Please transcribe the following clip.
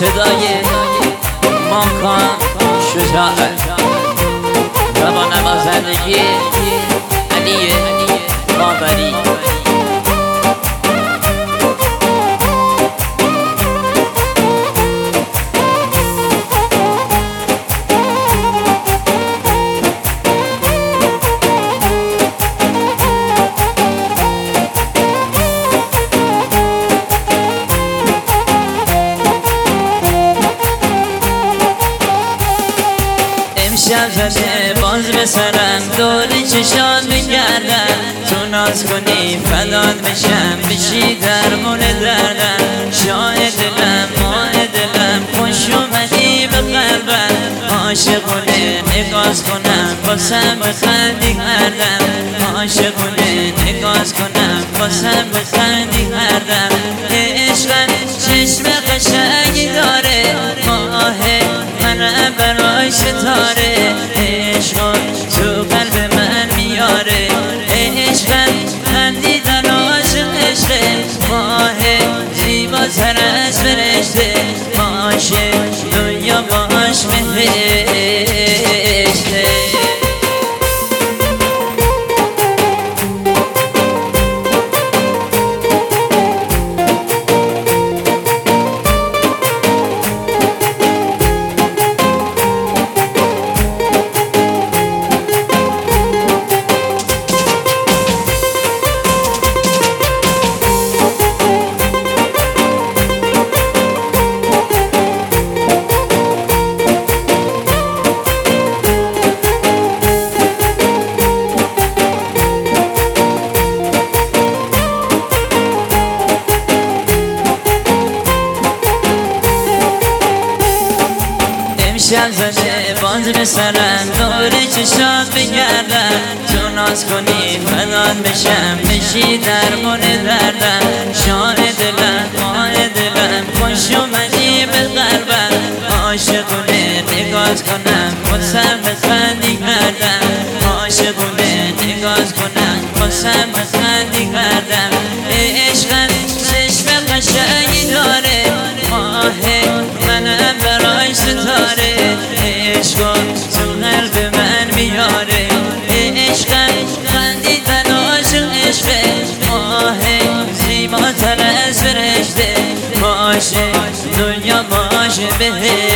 صدای ماکان شجاعت و با نوازندگی علی باوری. امشب زده باز به سرم دوری چشان بگردم، تو ناز کنی فدات بشم بشی درمون دردم. شاه دلم ماه دلم خوش اومدی به قلبم، عاشقونه نگاز کنم باسم بخندی هردم. عاشقونه نگاز کنم باسم بخندی هردم. عشقم چشم قشنگی داره، ماه منم برای ستاره. عشقم تو قلب من میاره، عشقم خندیدن عاشق عشقه. ماه زیباتر از فرشته، عاشق دنیا باش بهشته. امشب زده باز به سرم دوره چشات بگردم، تو ناز کنی فدات بشم بشی درمون دردم. شاه دلم ماه دلم خوش اومدی به قلبم، عاشقونه نگاز کنم باسم بخندی کردم. عاشقونه نگاز کنم باسم بخندی کردم. عشقم چشم قشنگی داره، ماه منم برای ستاره. عشقم تو قلب من میاره، عشقم خندیدن عاشق عشقه. ماه زیباتر از فرشته، باشه دنیا باشه بهشته.